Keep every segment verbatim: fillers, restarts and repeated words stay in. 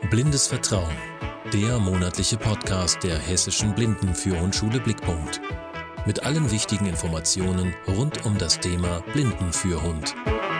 Blindes Vertrauen, der monatliche Podcast der Hessischen Blindenführhundschule Blickpunkt. Mit allen wichtigen Informationen rund um das Thema Blindenführhund.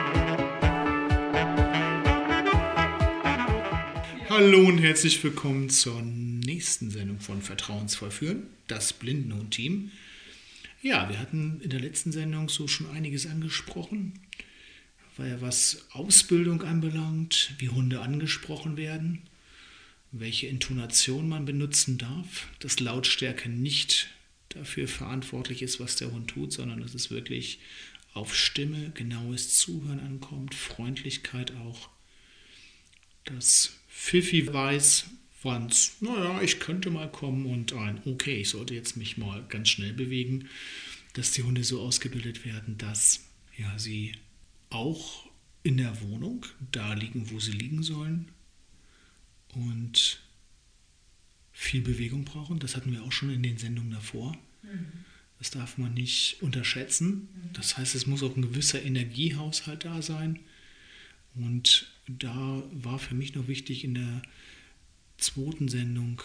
Hallo und herzlich willkommen zur nächsten Sendung von Vertrauensvoll führen, das Blindenhund-Team. Ja, wir hatten in der letzten Sendung so schon einiges angesprochen, weil was Ausbildung anbelangt, wie Hunde angesprochen werden, welche Intonation man benutzen darf, dass Lautstärke nicht dafür verantwortlich ist, was der Hund tut, sondern dass es wirklich auf Stimme, genaues Zuhören ankommt, Freundlichkeit auch, dass Pfiffi weiß, wann es, naja, ich könnte mal kommen und ein, okay, ich sollte jetzt mich mal ganz schnell bewegen, dass die Hunde so ausgebildet werden, dass ja, sie auch in der Wohnung da liegen, wo sie liegen sollen und viel Bewegung brauchen. Das hatten wir auch schon in den Sendungen davor. Mhm. Das darf man nicht unterschätzen. Mhm. Das heißt, es muss auch ein gewisser Energiehaushalt da sein. Und da war für mich noch wichtig in der zweiten Sendung,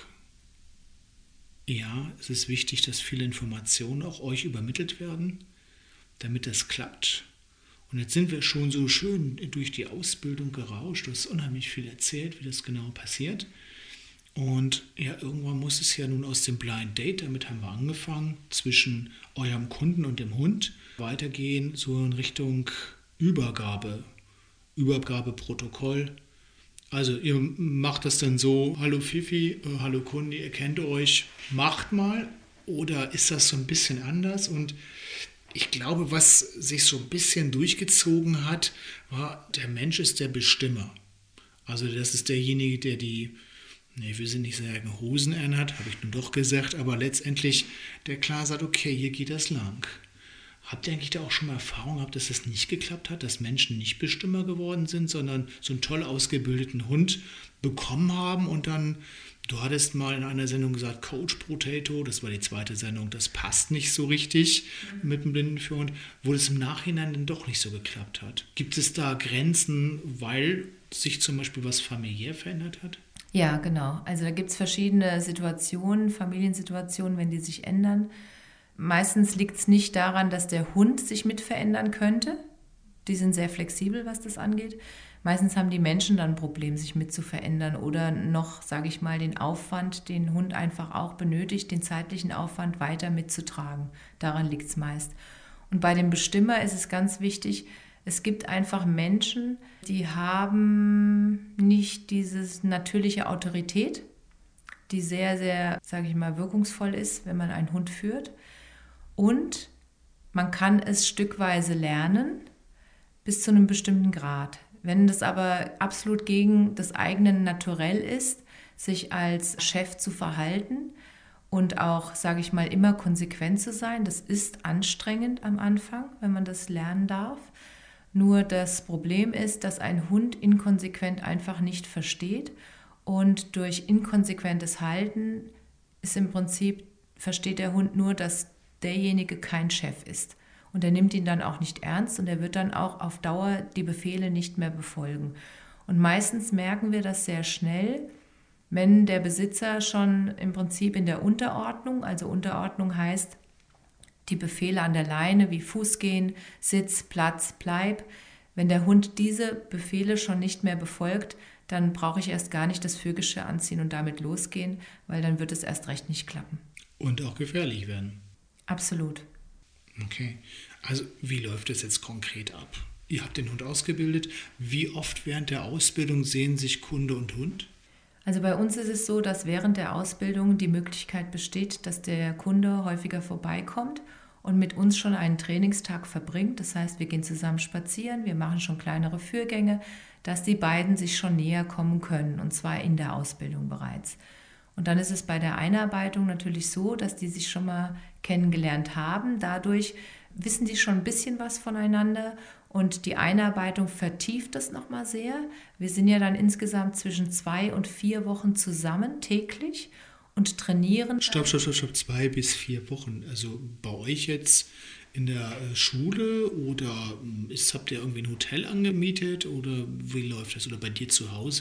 ja, es ist wichtig, dass viele Informationen auch euch übermittelt werden, damit das klappt. Und jetzt sind wir schon so schön durch die Ausbildung gerauscht. Du hast unheimlich viel erzählt, wie das genau passiert. Und ja, irgendwann muss es ja nun aus dem Blind Date, damit haben wir angefangen, zwischen eurem Kunden und dem Hund weitergehen, so in Richtung Übergabe, Übergabeprotokoll. Also ihr macht das dann so, hallo Pfiffi, äh, hallo Kunde, ihr kennt euch, macht mal. Oder ist das so ein bisschen anders? Und ich glaube, was sich so ein bisschen durchgezogen hat, war, der Mensch ist der Bestimmer. Also das ist derjenige, der die, nee, ich will sie nicht sagen, Hosen anhat, habe ich nun doch gesagt, aber letztendlich der klar sagt, okay, hier geht das lang. Habt ihr eigentlich da auch schon mal Erfahrung gehabt, dass das nicht geklappt hat, dass Menschen nicht Bestimmer geworden sind, sondern so einen toll ausgebildeten Hund bekommen haben und dann, du hattest mal in einer Sendung gesagt, Coach Potato, das war die zweite Sendung, das passt nicht so richtig mhm. mit dem Blindenführhund, wo es im Nachhinein dann doch nicht so geklappt hat. Gibt es da Grenzen, weil sich zum Beispiel was familiär verändert hat? Ja, genau. Also da gibt es verschiedene Situationen, Familiensituationen, wenn die sich ändern. Meistens liegt es nicht daran, dass der Hund sich mit verändern könnte. Die sind sehr flexibel, was das angeht. Meistens haben die Menschen dann ein Problem, sich mit zu verändern oder noch, sage ich mal, den Aufwand, den Hund einfach auch benötigt, den zeitlichen Aufwand weiter mitzutragen. Daran liegt es meist. Und bei dem Bestimmer ist es ganz wichtig, es gibt einfach Menschen, die haben nicht diese natürliche Autorität, die sehr, sehr, sage ich mal, wirkungsvoll ist, wenn man einen Hund führt. Und man kann es stückweise lernen bis zu einem bestimmten Grad. Wenn das aber absolut gegen das eigene Naturell ist, sich als Chef zu verhalten und auch, sage ich mal, immer konsequent zu sein, das ist anstrengend am Anfang, wenn man das lernen darf. Nur das Problem ist, dass ein Hund inkonsequent einfach nicht versteht und durch inkonsequentes Halten ist im Prinzip, versteht der Hund nur, dass derjenige kein Chef ist. Und er nimmt ihn dann auch nicht ernst und er wird dann auch auf Dauer die Befehle nicht mehr befolgen. Und meistens merken wir das sehr schnell, wenn der Besitzer schon im Prinzip in der Unterordnung, also Unterordnung heißt, die Befehle an der Leine wie Fuß gehen, Sitz, Platz, Bleib, wenn der Hund diese Befehle schon nicht mehr befolgt, dann brauche ich erst gar nicht das Führgeschirr anziehen und damit losgehen, weil dann wird es erst recht nicht klappen. Und auch gefährlich werden. Absolut. Okay, also wie läuft das jetzt konkret ab? Ihr habt den Hund ausgebildet. Wie oft während der Ausbildung sehen sich Kunde und Hund? Also bei uns ist es so, dass während der Ausbildung die Möglichkeit besteht, dass der Kunde häufiger vorbeikommt und mit uns schon einen Trainingstag verbringt. Das heißt, wir gehen zusammen spazieren, wir machen schon kleinere Führgänge, dass die beiden sich schon näher kommen können, und zwar in der Ausbildung bereits. Und dann ist es bei der Einarbeitung natürlich so, dass die sich schon mal kennengelernt haben. Dadurch wissen die schon ein bisschen was voneinander und die Einarbeitung vertieft das nochmal sehr. Wir sind ja dann insgesamt zwischen zwei und vier Wochen zusammen täglich und trainieren. Stopp, stopp, stopp, stopp, zwei bis vier Wochen. Also bei euch jetzt in der Schule oder ist, habt ihr irgendwie ein Hotel angemietet oder wie läuft das? Oder bei dir zu Hause?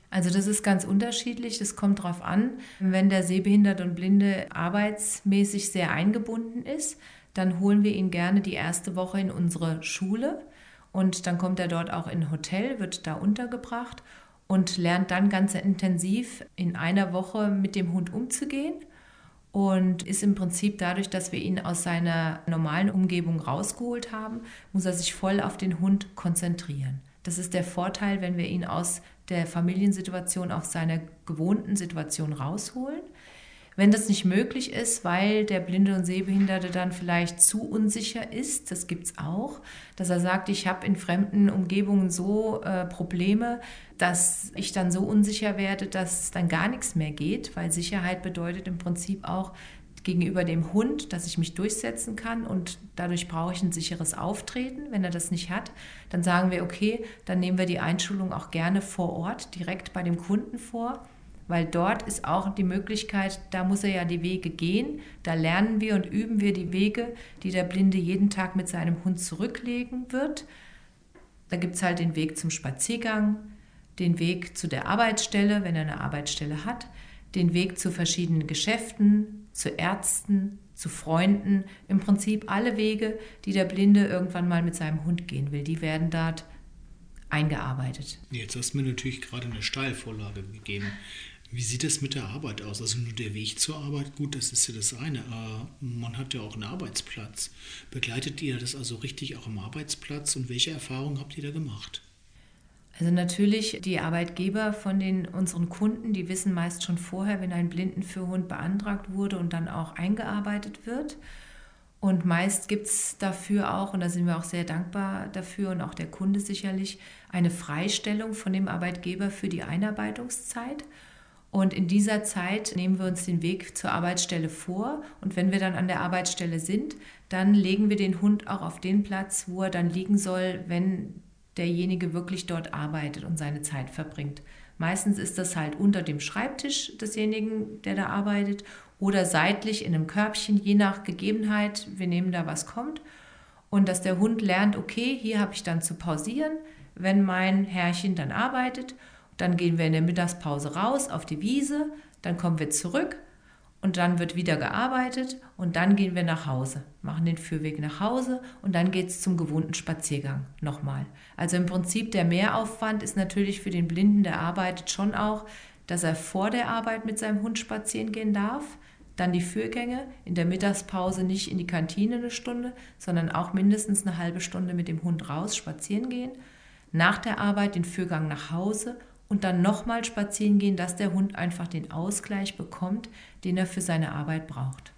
Also das ist ganz unterschiedlich, das kommt darauf an. Wenn der Sehbehinderte und Blinde arbeitsmäßig sehr eingebunden ist, dann holen wir ihn gerne die erste Woche in unsere Schule und dann kommt er dort auch in ein Hotel, wird da untergebracht und lernt dann ganz intensiv in einer Woche mit dem Hund umzugehen und ist im Prinzip dadurch, dass wir ihn aus seiner normalen Umgebung rausgeholt haben, muss er sich voll auf den Hund konzentrieren. Das ist der Vorteil, wenn wir ihn aus der Familiensituation auf seiner gewohnten Situation rausholen. Wenn das nicht möglich ist, weil der Blinde und Sehbehinderte dann vielleicht zu unsicher ist, das gibt es auch, dass er sagt, ich habe in fremden Umgebungen so äh, Probleme, dass ich dann so unsicher werde, dass dann gar nichts mehr geht, weil Sicherheit bedeutet im Prinzip auch gegenüber dem Hund, dass ich mich durchsetzen kann und dadurch brauche ich ein sicheres Auftreten. Wenn er das nicht hat, dann sagen wir, okay, dann nehmen wir die Einschulung auch gerne vor Ort, direkt bei dem Kunden vor, weil dort ist auch die Möglichkeit, da muss er ja die Wege gehen, da lernen wir und üben wir die Wege, die der Blinde jeden Tag mit seinem Hund zurücklegen wird. Da gibt es halt den Weg zum Spaziergang, den Weg zu der Arbeitsstelle, wenn er eine Arbeitsstelle hat, den Weg zu verschiedenen Geschäften, zu Ärzten, zu Freunden, im Prinzip alle Wege, die der Blinde irgendwann mal mit seinem Hund gehen will, die werden dort eingearbeitet. Jetzt hast du mir natürlich gerade eine Steilvorlage gegeben. Wie sieht es mit der Arbeit aus? Also nur der Weg zur Arbeit, gut, das ist ja das eine. Aber man hat ja auch einen Arbeitsplatz. Begleitet ihr das also richtig auch am Arbeitsplatz und welche Erfahrungen habt ihr da gemacht? Also natürlich, die Arbeitgeber von den, unseren Kunden, die wissen meist schon vorher, wenn ein Blindenführhund beantragt wurde und dann auch eingearbeitet wird. Und meist gibt es dafür auch, und da sind wir auch sehr dankbar dafür und auch der Kunde sicherlich, eine Freistellung von dem Arbeitgeber für die Einarbeitungszeit. Und in dieser Zeit nehmen wir uns den Weg zur Arbeitsstelle vor. Und wenn wir dann an der Arbeitsstelle sind, dann legen wir den Hund auch auf den Platz, wo er dann liegen soll, wenn derjenige wirklich dort arbeitet und seine Zeit verbringt. Meistens ist das halt unter dem Schreibtisch desjenigen, der da arbeitet, oder seitlich in einem Körbchen, je nach Gegebenheit. Wir nehmen da, was kommt. Und dass der Hund lernt, okay, hier habe ich dann zu pausieren, wenn mein Herrchen dann arbeitet. Dann gehen wir in der Mittagspause raus auf die Wiese, dann kommen wir zurück und dann wird wieder gearbeitet und dann gehen wir nach Hause, machen den Führweg nach Hause und dann geht es zum gewohnten Spaziergang nochmal. Also im Prinzip der Mehraufwand ist natürlich für den Blinden, der arbeitet schon auch, dass er vor der Arbeit mit seinem Hund spazieren gehen darf, dann die Führgänge, in der Mittagspause nicht in die Kantine eine Stunde, sondern auch mindestens eine halbe Stunde mit dem Hund raus spazieren gehen, nach der Arbeit den Führgang nach Hause und dann nochmal spazieren gehen, dass der Hund einfach den Ausgleich bekommt, den er für seine Arbeit braucht.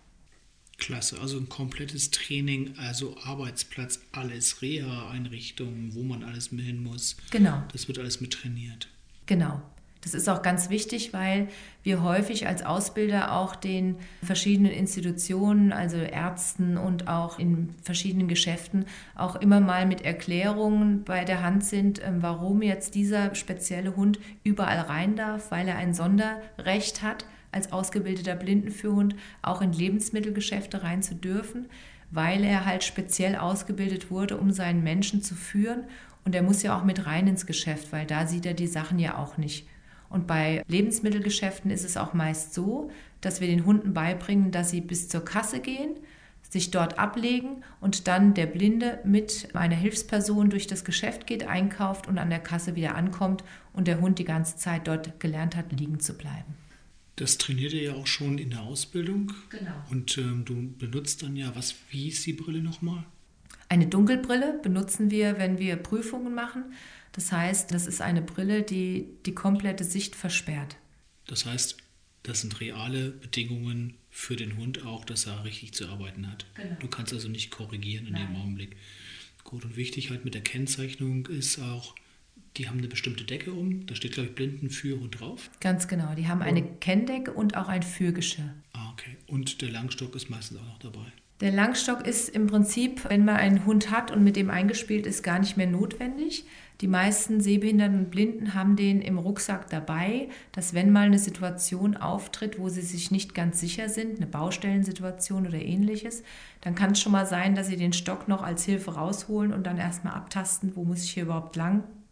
Klasse, also ein komplettes Training, also Arbeitsplatz, alles, Reha-Einrichtungen, wo man alles mit hin muss. Genau. Das wird alles mit trainiert. Genau. Das ist auch ganz wichtig, weil wir häufig als Ausbilder auch den verschiedenen Institutionen, also Ärzten und auch in verschiedenen Geschäften auch immer mal mit Erklärungen bei der Hand sind, warum jetzt dieser spezielle Hund überall rein darf, weil er ein Sonderrecht hat, als ausgebildeter Blindenführhund auch in Lebensmittelgeschäfte rein zu dürfen, weil er halt speziell ausgebildet wurde, um seinen Menschen zu führen. Und er muss ja auch mit rein ins Geschäft, weil da sieht er die Sachen ja auch nicht. Und bei Lebensmittelgeschäften ist es auch meist so, dass wir den Hunden beibringen, dass sie bis zur Kasse gehen, sich dort ablegen und dann der Blinde mit einer Hilfsperson durch das Geschäft geht, einkauft und an der Kasse wieder ankommt und der Hund die ganze Zeit dort gelernt hat, liegen zu bleiben. Das trainiert ihr ja auch schon in der Ausbildung. Genau. Und ähm, du benutzt dann ja, was, wie ist die Brille nochmal? Eine Dunkelbrille benutzen wir, wenn wir Prüfungen machen. Das heißt, das ist eine Brille, die die komplette Sicht versperrt. Das heißt, das sind reale Bedingungen für den Hund auch, dass er richtig zu arbeiten hat. Genau. Du kannst also nicht korrigieren in Nein. dem Augenblick. Gut, und wichtig halt mit der Kennzeichnung ist auch, die haben eine bestimmte Decke um. Da steht, glaube ich, Blindenführhund drauf. Ganz genau, die haben eine Kenndecke und auch ein Führgeschirr. Ah, okay. Und der Langstock ist meistens auch noch dabei. Der Langstock ist im Prinzip, wenn man einen Hund hat und mit dem eingespielt ist, gar nicht mehr notwendig. Die meisten Sehbehinderten und Blinden haben den im Rucksack dabei, dass wenn mal eine Situation auftritt, wo sie sich nicht ganz sicher sind, eine Baustellensituation oder ähnliches, dann kann es schon mal sein, dass sie den Stock noch als Hilfe rausholen und dann erstmal abtasten, wo muss ich hier überhaupt lang.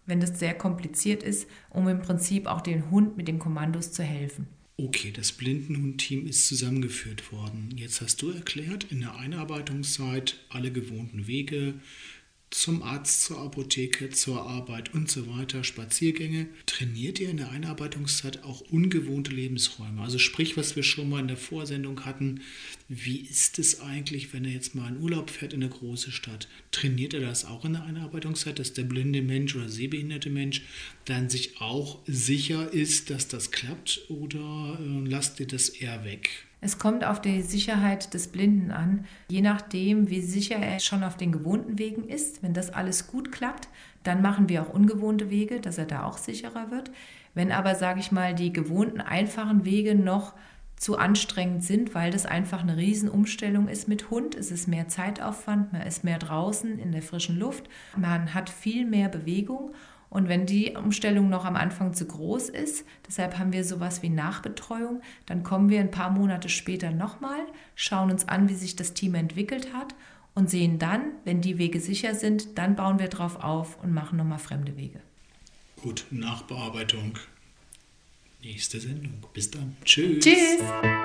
wenn das sehr kompliziert ist, um im Prinzip auch dem Hund mit den Kommandos zu helfen. Okay, das Blindenhund-Team ist zusammengeführt worden. Jetzt hast du erklärt, in der Einarbeitungszeit alle gewohnten Wege zum Arzt, zur Apotheke, zur Arbeit und so weiter, Spaziergänge. Trainiert ihr in der Einarbeitungszeit auch ungewohnte Lebensräume? Also sprich, was wir schon mal in der Vorsendung hatten, wie ist es eigentlich, wenn er jetzt mal in Urlaub fährt in eine große Stadt? Trainiert er das auch in der Einarbeitungszeit, dass der blinde Mensch oder sehbehinderte Mensch dann sich auch sicher ist, dass das klappt, oder äh, lasst ihr das eher weg? Es kommt auf die Sicherheit des Blinden an, je nachdem, wie sicher er schon auf den gewohnten Wegen ist. Wenn das alles gut klappt, dann machen wir auch ungewohnte Wege, dass er da auch sicherer wird. Wenn aber, sage ich mal, die gewohnten, einfachen Wege noch zu anstrengend sind, weil das einfach eine Riesenumstellung ist mit Hund, es ist mehr Zeitaufwand, man ist mehr draußen in der frischen Luft, man hat viel mehr Bewegung. Und wenn die Umstellung noch am Anfang zu groß ist, deshalb haben wir sowas wie Nachbetreuung, dann kommen wir ein paar Monate später nochmal, schauen uns an, wie sich das Team entwickelt hat und sehen dann, wenn die Wege sicher sind, dann bauen wir drauf auf und machen nochmal fremde Wege. Gut, Nachbearbeitung. Nächste Sendung. Bis dann. Tschüss. Tschüss.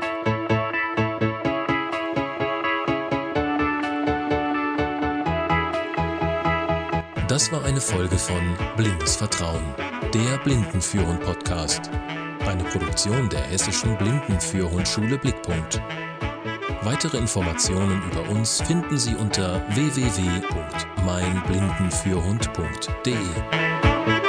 Das war eine Folge von Blindes Vertrauen, der Blindenführhund-Podcast. Eine Produktion der Hessischen Blindenführhundschule Blickpunkt. Weitere Informationen über uns finden Sie unter w w w punkt mein blindenführhund punkt d e.